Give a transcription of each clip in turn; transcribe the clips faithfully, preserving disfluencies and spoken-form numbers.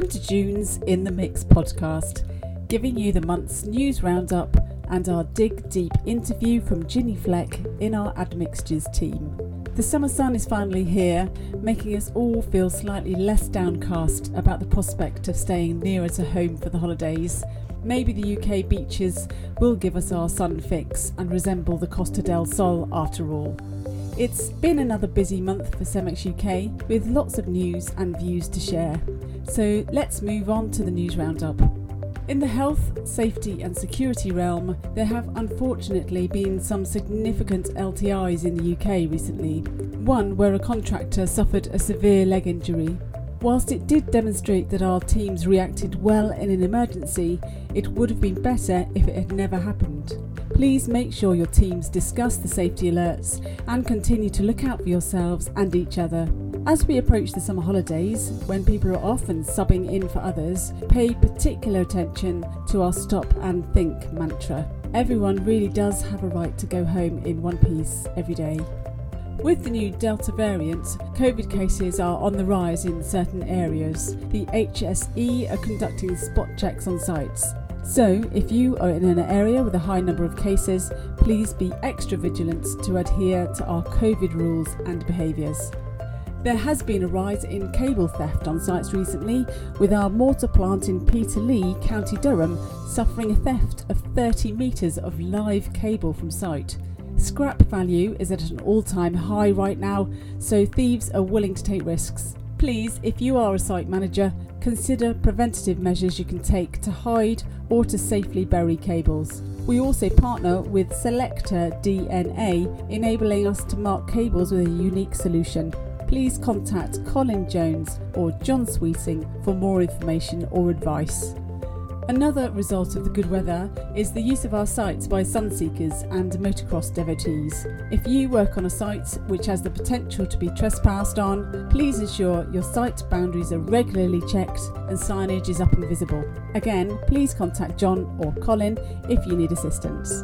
Welcome to June's In the Mix podcast, giving you the month's news roundup and our Dig Deep interview from Ginny Fleck in our Admixtures team. The summer sun is finally here, making us all feel slightly less downcast about the prospect of staying nearer to home for the holidays. Maybe the U K beaches will give us our sun fix and resemble the Costa del Sol after all. It's been another busy month for Cemex U K with lots of news and views to share. So let's move on to the news roundup. In the health, safety and security realm, there have unfortunately been some significant L T Is in the U K recently. One where a contractor suffered a severe leg injury. Whilst it did demonstrate that our teams reacted well in an emergency, it would have been better if it had never happened. Please make sure your teams discuss the safety alerts and continue to look out for yourselves and each other. As we approach the summer holidays, when people are off and subbing in for others, pay particular attention to our stop and think mantra. Everyone really does have a right to go home in one piece every day. With the new Delta variant, COVID cases are on the rise in certain areas. The H S E are conducting spot checks on sites. So, if you are in an area with a high number of cases, please be extra vigilant to adhere to our COVID rules and behaviours. There has been a rise in cable theft on sites recently, with our mortar plant in Peterlee, County Durham, suffering a theft of thirty metres of live cable from site. Scrap value is at an all-time high right now, so thieves are willing to take risks. Please, if you are a site manager, consider preventative measures you can take to hide or to safely bury cables. We also partner with Selector D N A, enabling us to mark cables with a unique solution. Please contact Colin Jones or John Sweeting for more information or advice. Another result of the good weather is the use of our sites by sunseekers and motocross devotees. If you work on a site which has the potential to be trespassed on, please ensure your site boundaries are regularly checked and signage is up and visible. Again, please contact John or Colin if you need assistance.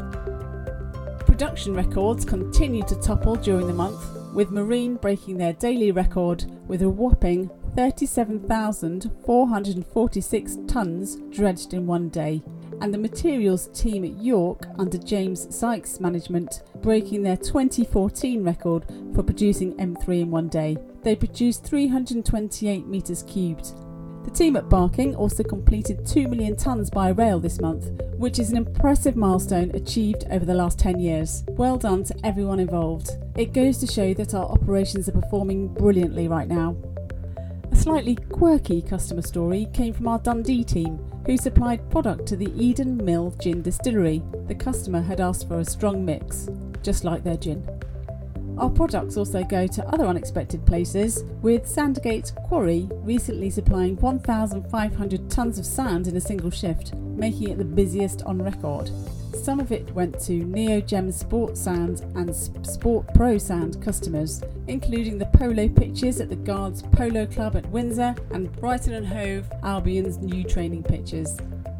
Production records continue to topple during the month, with Marine breaking their daily record with a whopping thirty-seven thousand four hundred forty-six tonnes dredged in one day, and the materials team at York under James Sykes' management breaking their twenty fourteen record for producing M three in one day. They produced three hundred twenty-eight metres cubed. The team at Barking also completed two million tonnes by rail this month, which is an impressive milestone achieved over the last ten years. Well done to everyone involved. It goes to show that our operations are performing brilliantly right now. A slightly quirky customer story came from our Dundee team, who supplied product to the Eden Mill Gin Distillery. The customer had asked for a strong mix, just like their gin. Our products also go to other unexpected places, with Sandgate Quarry recently supplying one thousand five hundred tonnes of sand in a single shift, making it the busiest on record. Some of it went to Neogem Sport Sand and Sport Pro Sand customers, including the polo pitches at the Guards Polo Club at Windsor and Brighton and Hove Albion's new training pitches.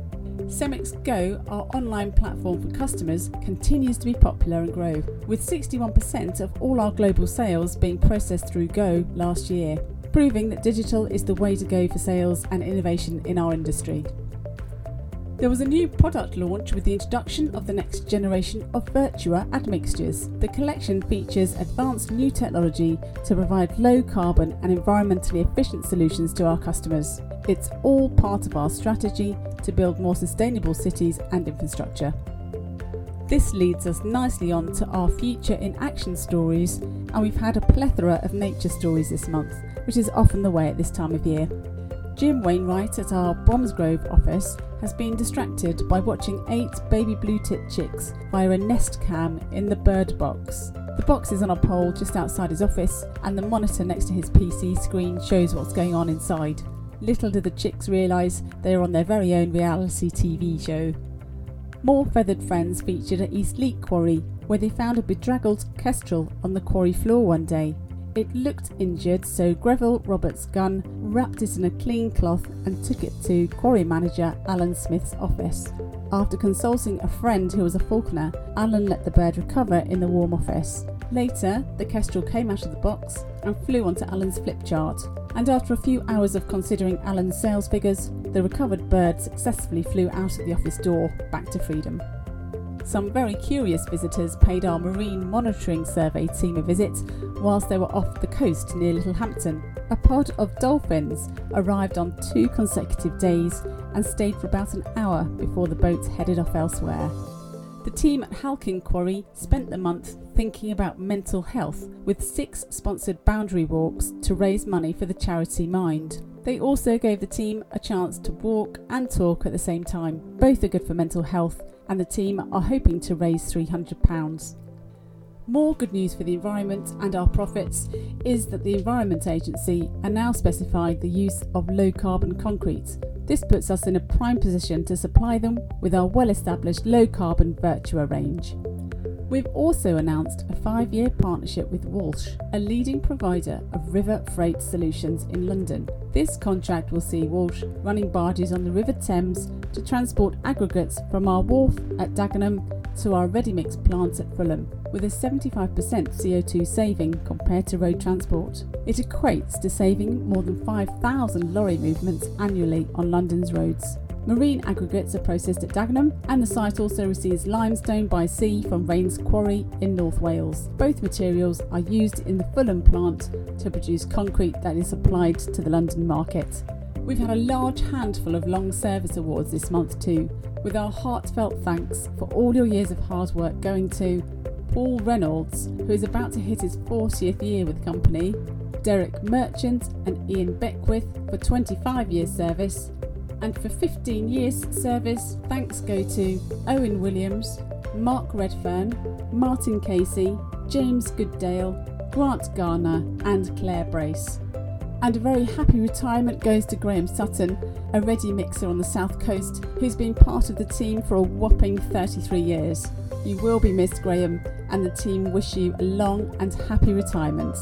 Cemex Go, our online platform for customers, continues to be popular and grow, with sixty-one percent of all our global sales being processed through Go last year, proving that digital is the way to go for sales and innovation in our industry. There was a new product launch with the introduction of the next generation of Vertua admixtures. The collection features advanced new technology to provide low carbon and environmentally efficient solutions to our customers. It's all part of our strategy to build more sustainable cities and infrastructure. This leads us nicely on to our Future in Action stories, and we've had a plethora of nature stories this month, which is often the way at this time of year. Jim Wainwright at our Bromsgrove office has been distracted by watching eight baby blue-tit chicks via a nest cam in the bird box. The box is on a pole just outside his office, and the monitor next to his P C screen shows what's going on inside. Little do the chicks realise they are on their very own reality T V show. More feathered friends featured at Eastleigh Quarry, where they found a bedraggled kestrel on the quarry floor one day. It looked injured, so Greville Roberts Gunn wrapped it in a clean cloth and took it to quarry manager Alan Smith's office. After consulting a friend who was a falconer, Alan let the bird recover in the warm office. Later, the Kestrel came out of the box and flew onto Alan's flip chart, and after a few hours of considering Alan's sales figures, the recovered bird successfully flew out of the office door back to freedom. Some very curious visitors paid our marine monitoring survey team a visit whilst they were off the coast near Littlehampton. A pod of dolphins arrived on two consecutive days and stayed for about an hour before the boat headed off elsewhere. The team at Halkin Quarry spent the month thinking about mental health with six sponsored boundary walks to raise money for the charity Mind. They also gave the team a chance to walk and talk at the same time. Both are good for mental health, and the team are hoping to raise three hundred pounds. More good news for the environment and our profits is that the Environment Agency are now specifying the use of low carbon concrete. This puts us in a prime position to supply them with our well-established low-carbon Virtua range. We've also announced a five-year partnership with Walsh, a leading provider of river freight solutions in London. This contract will see Walsh running barges on the River Thames to transport aggregates from our wharf at Dagenham to our ready-mix plant at Fulham, with a seventy-five percent C O two saving compared to road transport. It equates to saving more than five thousand lorry movements annually on London's roads. Marine aggregates are processed at Dagenham, and the site also receives limestone by sea from Rains Quarry in North Wales. Both materials are used in the Fulham plant to produce concrete that is supplied to the London market. We've had a large handful of long service awards this month too, with our heartfelt thanks for all your years of hard work going to Paul Reynolds, who is about to hit his fortieth year with the company, Derek Merchant and Ian Beckwith for twenty-five years service, and for fifteen years service, thanks go to Owen Williams, Mark Redfern, Martin Casey, James Gooddale, Grant Garner and Claire Brace. And a very happy retirement goes to Graham Sutton, a ready mixer on the south coast who's been part of the team for a whopping thirty-three years. You will be missed, Graham, and the team wish you a long and happy retirement.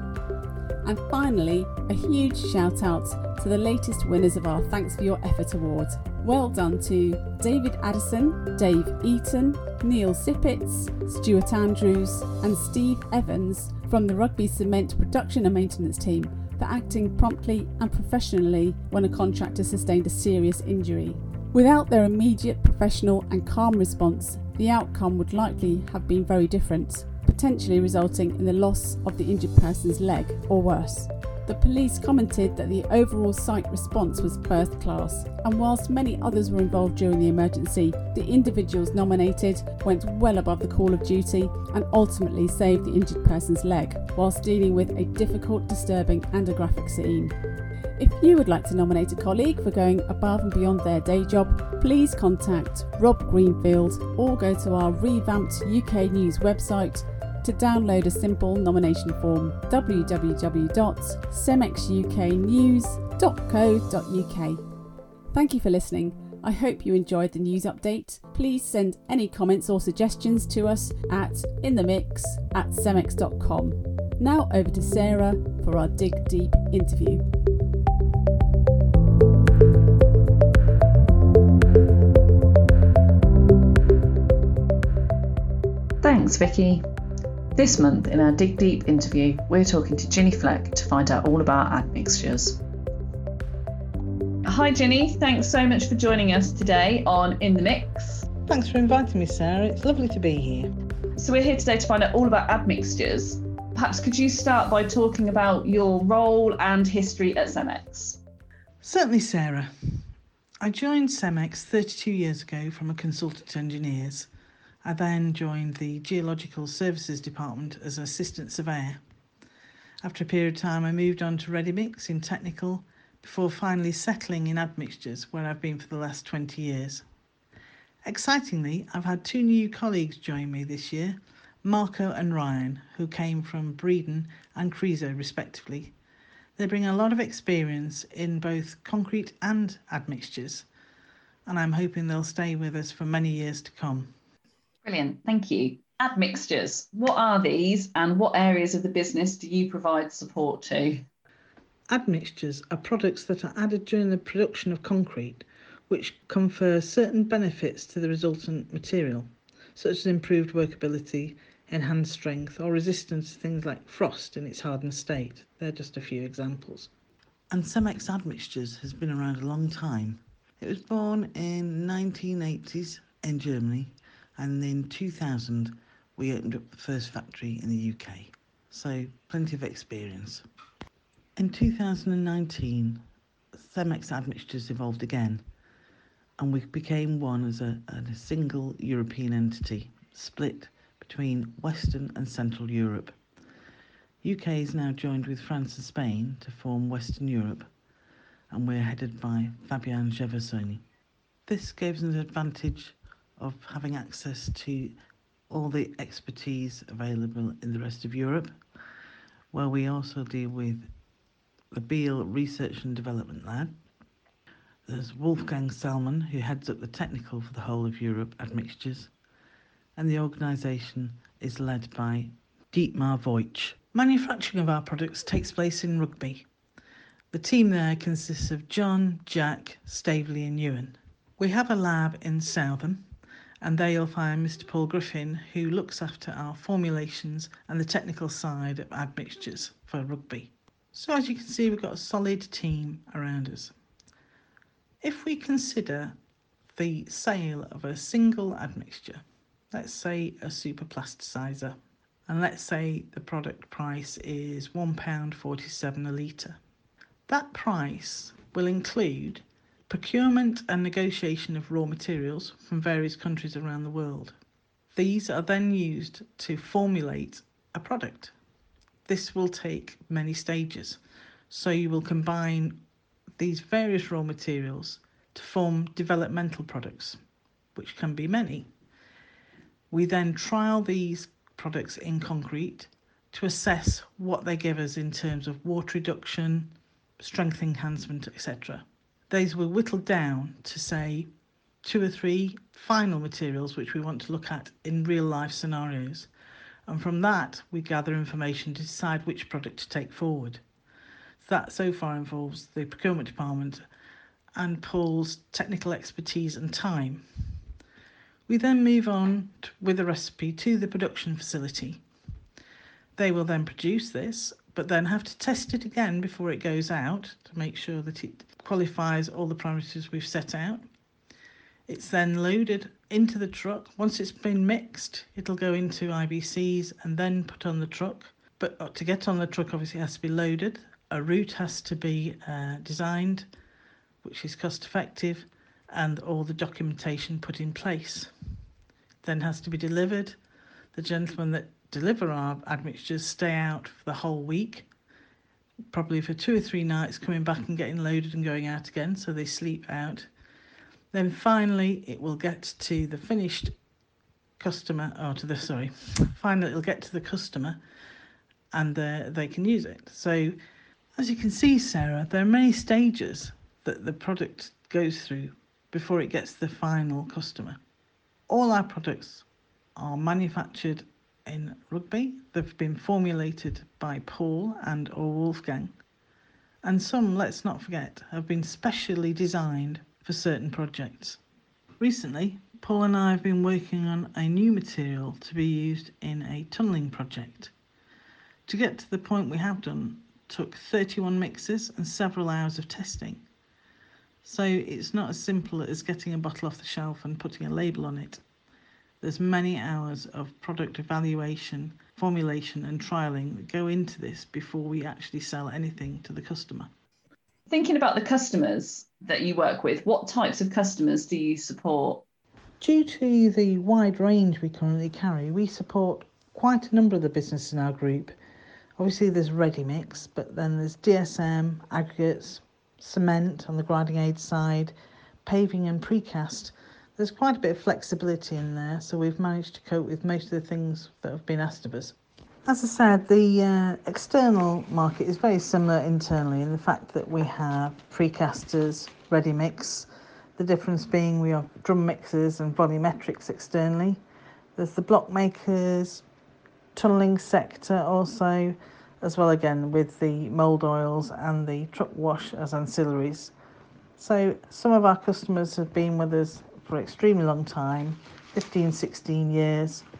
And finally, a huge shout out to the latest winners of our Thanks for Your Effort Award. Well done to David Addison, Dave Eaton, Neil Sippitz, Stuart Andrews and Steve Evans from the Rugby Cement production and maintenance team for acting promptly and professionally when a contractor sustained a serious injury. Without their immediate professional and calm response, the outcome would likely have been very different, potentially resulting in the loss of the injured person's leg or worse. The police commented that the overall site response was first class, and whilst many others were involved during the emergency, the individuals nominated went well above the call of duty and ultimately saved the injured person's leg, whilst dealing with a difficult, disturbing and a graphic scene. If you would like to nominate a colleague for going above and beyond their day job, please contact Rob Greenfield or go to our revamped U K News website to download a simple nomination form: w w w dot cemex u k news dot co dot u k. Thank you for listening. I hope you enjoyed the news update. Please send any comments or suggestions to us at inthemix at cemex dot com. Now over to Sarah for our Dig Deep interview. Thanks, Vicky. This month in our Dig Deep interview, we're talking to Ginny Fleck to find out all about admixtures. Hi Ginny, thanks so much for joining us today on In the Mix. Thanks for inviting me, Sarah. It's lovely to be here. So we're here today to find out all about admixtures. Perhaps could you start by talking about your role and history at Cemex? Certainly, Sarah. I joined Cemex thirty-two years ago from a consultant to engineers. I then joined the Geological Services Department as an assistant surveyor. After a period of time, I moved on to ready mix in technical before finally settling in admixtures, where I've been for the last twenty years. Excitingly, I've had two new colleagues join me this year, Marco and Ryan, who came from Breedon and Chryso respectively. They bring a lot of experience in both concrete and admixtures, and I'm hoping they'll stay with us for many years to come. Brilliant, thank you. Admixtures, what are these and what areas of the business do you provide support to? Admixtures are products that are added during the production of concrete, which confer certain benefits to the resultant material, such as improved workability, enhanced strength, or resistance to things like frost in its hardened state. They're just a few examples. And Cemex admixtures has been around a long time. It was born in nineteen eighties in Germany, and in two thousand we opened up the first factory in the U K. So plenty of experience. In two thousand nineteen, Cemex admixtures evolved again, and we became one as a, a single European entity, split between Western and Central Europe. U K is now joined with France and Spain to form Western Europe, and we're headed by Fabian Gervasoni. This gave us an advantage of having access to all the expertise available in the rest of Europe, where we also deal with the Beal Research and Development Lab. There's Wolfgang Salmon, who heads up the technical for the whole of Europe admixtures, and the organisation is led by Dietmar Voigt. Manufacturing of our products takes place in Rugby. The team there consists of John, Jack, Staveley and Ewan. We have a lab in Southam, and there you'll find Mister Paul Griffin, who looks after our formulations and the technical side of admixtures for Rugby. So as you can see, we've got a solid team around us. If we consider the sale of a single admixture, let's say a super plasticizer, and let's say the product price is one pound forty-seven a litre. That price will include procurement and negotiation of raw materials from various countries around the world. These are then used to formulate a product. This will take many stages. So you will combine these various raw materials to form developmental products, which can be many. We then trial these products in concrete to assess what they give us in terms of water reduction, strength enhancement, et cetera. These were whittled down to, say, two or three final materials which we want to look at in real life scenarios. And from that, we gather information to decide which product to take forward. That so far involves the procurement department and Paul's technical expertise and time. We then move on to, with the recipe to the production facility. They will then produce this, but then have to test it again before it goes out to make sure that it qualifies all the parameters we've set out. It's then loaded into the truck. Once it's been mixed, it'll go into I B Cs and then put on the truck. But to get on the truck, obviously it has to be loaded. A route has to be uh, designed, which is cost effective, and all the documentation put in place. Then has to be delivered. The gentlemen that deliver our admixtures stay out for the whole week, probably for two or three nights, coming back and getting loaded and going out again, so they sleep out. Then finally it will get to the finished customer, or to the, sorry, finally it'll get to the customer and uh, they can use it. So as you can see, Sarah, there are many stages that the product goes through before it gets to the final customer. All our products are manufactured in Rugby. They've been formulated by Paul and or Wolfgang. And some, let's not forget, have been specially designed for certain projects. Recently, Paul and I have been working on a new material to be used in a tunnelling project. To get to the point we have done took thirty-one mixes and several hours of testing. So it's not as simple as getting a bottle off the shelf and putting a label on it. There's many hours of product evaluation, formulation and trialling that go into this before we actually sell anything to the customer. Thinking about the customers that you work with, what types of customers do you support? Due to the wide range we currently carry, we support quite a number of the businesses in our group. Obviously there's ready mix, but then there's D S M, aggregates, cement on the grinding aid side, paving and precast. There's quite a bit of flexibility in there, so we've managed to cope with most of the things that have been asked of us. As I said, the uh, external market is very similar internally in the fact that we have precasters, ready mix, the difference being we have drum mixers and volumetrics externally. There's the block makers, tunnelling sector also, as well again with the mould oils and the truck wash as ancillaries. So some of our customers have been with us for an extremely long time, fifteen, sixteen years,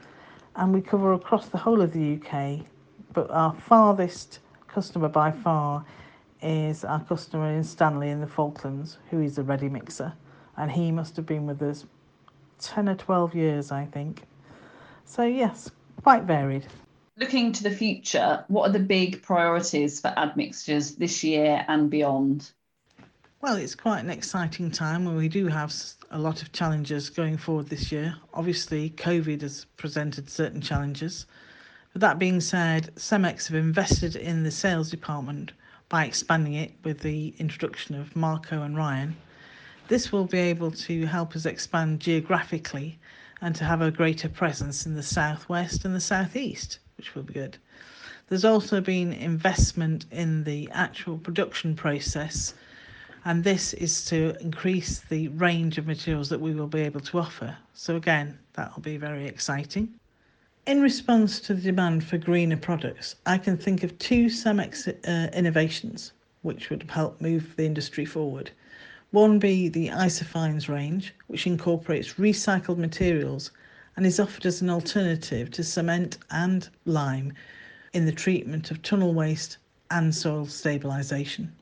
and we cover across the whole of the U K, but our farthest customer by far is our customer in Stanley in the Falklands, who is a ready mixer, and he must have been with us ten or twelve years, I think. So yes, quite varied. Looking to the future, what are the big priorities for admixtures this year and beyond? Well, it's quite an exciting time when we do have a lot of challenges going forward this year. Obviously, COVID has presented certain challenges. But that being said, Cemex have invested in the sales department by expanding it with the introduction of Marco and Ryan. This will be able to help us expand geographically and to have a greater presence in the southwest and the southeast, which will be good. There's also been investment in the actual production process, and this is to increase the range of materials that we will be able to offer. So again, that will be very exciting. In response to the demand for greener products, I can think of two Cemex uh, innovations which would help move the industry forward. One be the Isofines range, which incorporates recycled materials and is offered as an alternative to cement and lime in the treatment of tunnel waste and soil stabilisation.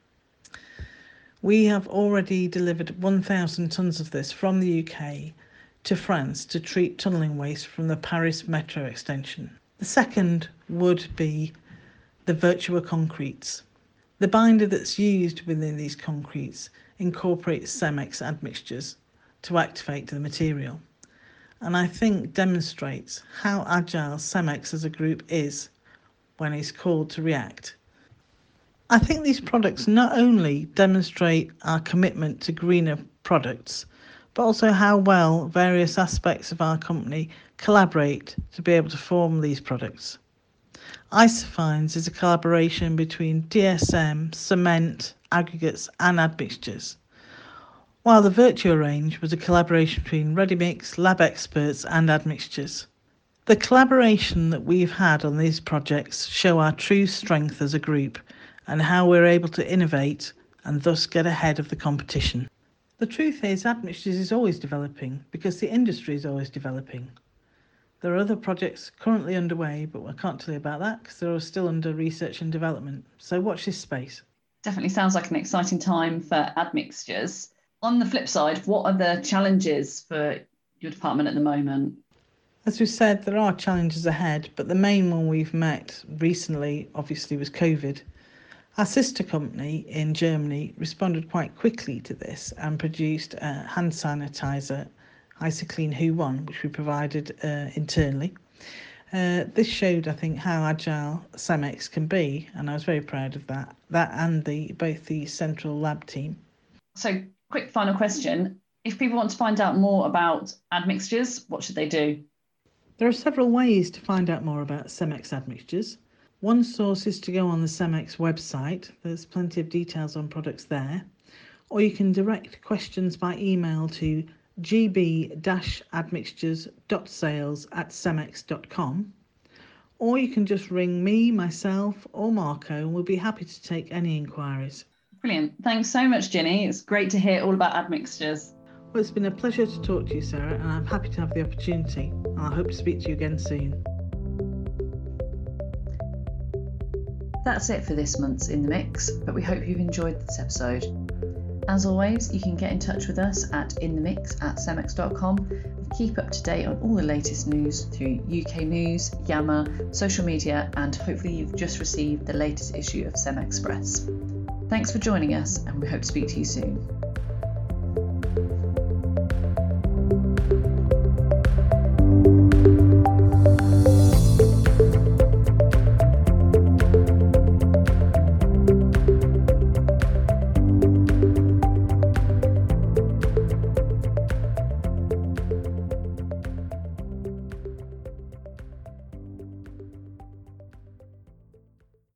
We have already delivered one thousand tonnes of this from the U K to France to treat tunnelling waste from the Paris metro extension. The second would be the Virtua concretes. The binder that's used within these concretes incorporates Cemex admixtures to activate the material, and I think demonstrates how agile Cemex as a group is when it's called to react. I think these products not only demonstrate our commitment to greener products, but also how well various aspects of our company collaborate to be able to form these products. Isofines is a collaboration between D S M, cement, aggregates and admixtures, while the Virtua range was a collaboration between ReadyMix, lab experts and admixtures. The collaboration that we've had on these projects show our true strength as a group and how we're able to innovate and thus get ahead of the competition. The truth is, admixtures is always developing because the industry is always developing. There are other projects currently underway, but I can't tell you about that because they're still under research and development. So watch this space. Definitely sounds like an exciting time for admixtures. On the flip side, what are the challenges for your department at the moment? As we said, there are challenges ahead, but the main one we've met recently, obviously, was COVID. Our sister company in Germany responded quite quickly to this and produced a hand sanitizer, IsoClean Who One, which we provided uh, internally. Uh, this showed, I think, how agile Cemex can be, and I was very proud of that. That and the both the central lab team. So, quick final question: if people want to find out more about admixtures, what should they do? There are several ways to find out more about Cemex admixtures. One source is to go on the Cemex website. There's plenty of details on products there. Or you can direct questions by email to g b dash admixtures dot sales at cemex dot com. Or you can just ring me, myself or Marco, and we'll be happy to take any inquiries. Brilliant. Thanks so much, Ginny. It's great to hear all about admixtures. Well, it's been a pleasure to talk to you, Sarah, and I'm happy to have the opportunity. And I hope to speak to you again soon. That's it for this month's In The Mix, but we hope you've enjoyed this episode. As always, you can get in touch with us at inthemix at cemex dot com and keep up to date on all the latest news through U K News, Yammer, social media, and hopefully you've just received the latest issue of Cemexpress. Thanks for joining us, and we hope to speak to you soon.